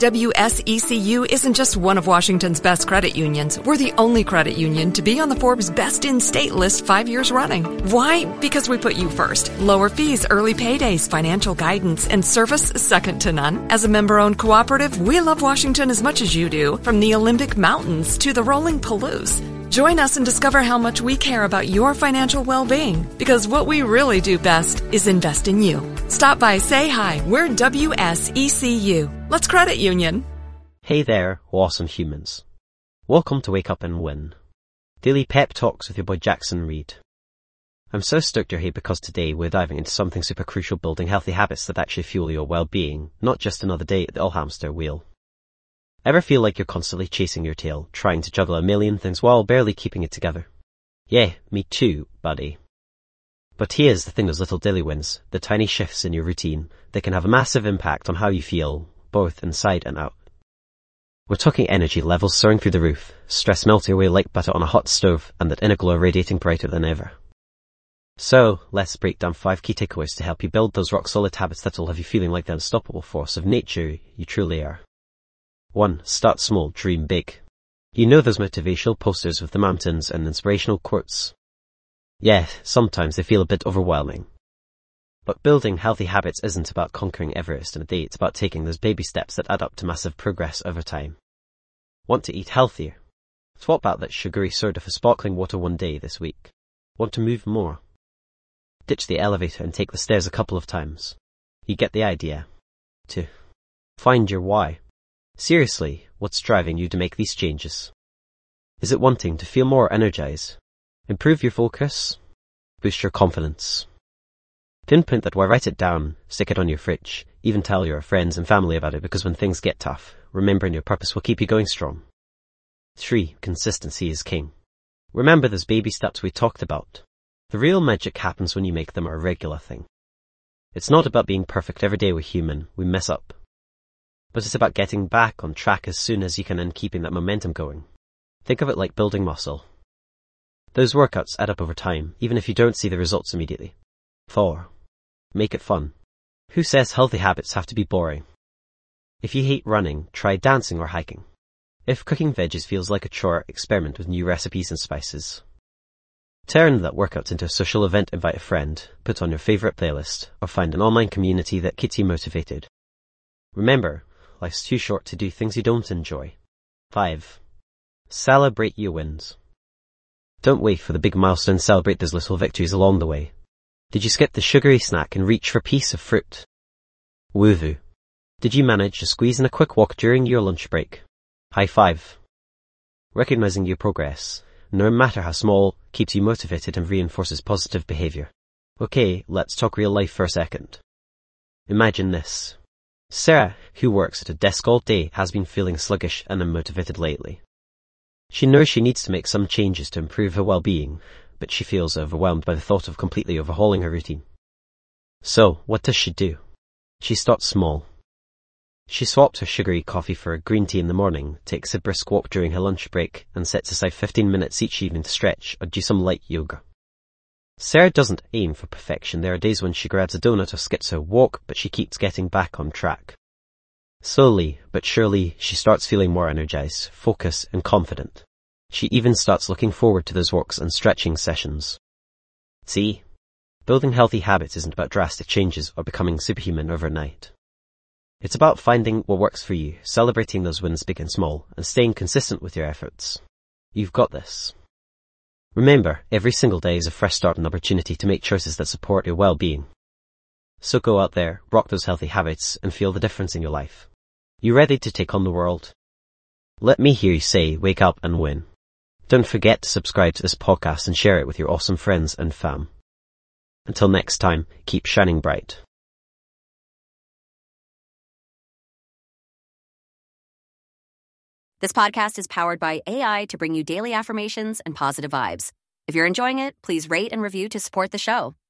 WSECU isn't just one of Washington's best credit unions. We're the only credit union to be on the Forbes Best in State list 5 years running. Why? Because we put you first. Lower fees, early paydays, financial guidance, and service second to none. As a member-owned cooperative, we love Washington as much as you do, from the Olympic Mountains to the rolling Palouse. Join us and discover how much we care about your financial well-being, because what we really do best is invest in you. Stop by, say hi. We're WSECU. Let's credit union. Hey there, awesome humans. Welcome to Wake Up and Win. Daily pep talks with your boy Jackson Reed. I'm so stoked you're here because today we're diving into something super crucial, building healthy habits that actually fuel your well-being, not just another day at the old hamster wheel. Ever feel like you're constantly chasing your tail, trying to juggle a million things while barely keeping it together? Yeah, me too, buddy. But here's the thing, those little daily wins, the tiny shifts in your routine, they can have a massive impact on how you feel, both inside and out. We're talking energy levels soaring through the roof, stress melting away like butter on a hot stove, and that inner glow radiating brighter than ever. So, let's break down 5 key takeaways to help you build those rock-solid habits that will have you feeling like the unstoppable force of nature you truly are. 1. Start small, dream big. You know those motivational posters with the mountains and inspirational quotes? Yeah, sometimes they feel a bit overwhelming. But building healthy habits isn't about conquering Everest in a day, it's about taking those baby steps that add up to massive progress over time. Want to eat healthier? Swap out that sugary soda for sparkling water one day this week. Want to move more? Ditch the elevator and take the stairs a couple of times. You get the idea. 2. Find your why. Seriously, what's driving you to make these changes? Is it wanting to feel more energized? Improve your focus? Boost your confidence? Pinpoint that why, write it down, stick it on your fridge, even tell your friends and family about it, because when things get tough, remembering your purpose will keep you going strong. 3. Consistency is king. Remember those baby steps we talked about. The real magic happens when you make them a regular thing. It's not about being perfect every day. We're human, we mess up. But it's about getting back on track as soon as you can and keeping that momentum going. Think of it like building muscle. Those workouts add up over time, even if you don't see the results immediately. 4. Make it fun. Who says healthy habits have to be boring? If you hate running, try dancing or hiking. If cooking veggies feels like a chore, experiment with new recipes and spices. Turn that workout into a social event, invite a friend, put on your favorite playlist, or find an online community that keeps you motivated. Remember, life's too short to do things you don't enjoy. 5. Celebrate your wins. Don't wait for the big milestone, celebrate those little victories along the way. Did you skip the sugary snack and reach for a piece of fruit? Woohoo. Did you manage to squeeze in a quick walk during your lunch break? High five. Recognizing your progress, no matter how small, keeps you motivated and reinforces positive behavior. Okay, let's talk real life for a second. Imagine this. Sarah, who works at a desk all day, has been feeling sluggish and unmotivated lately. She knows she needs to make some changes to improve her well-being, but she feels overwhelmed by the thought of completely overhauling her routine. So, what does she do? She starts small. She swaps her sugary coffee for a green tea in the morning, takes a brisk walk during her lunch break, and sets aside 15 minutes each evening to stretch or do some light yoga. Sarah doesn't aim for perfection. There are days when she grabs a donut or skips her walk, but she keeps getting back on track. Slowly but surely, she starts feeling more energized, focused, and confident. She even starts looking forward to those walks and stretching sessions. See? Building healthy habits isn't about drastic changes or becoming superhuman overnight. It's about finding what works for you, celebrating those wins big and small, and staying consistent with your efforts. You've got this. Remember, every single day is a fresh start and opportunity to make choices that support your well-being. So go out there, rock those healthy habits, and feel the difference in your life. You ready to take on the world? Let me hear you say, wake up and win. Don't forget to subscribe to this podcast and share it with your awesome friends and fam. Until next time, keep shining bright. This podcast is powered by AI to bring you daily affirmations and positive vibes. If you're enjoying it, please rate and review to support the show.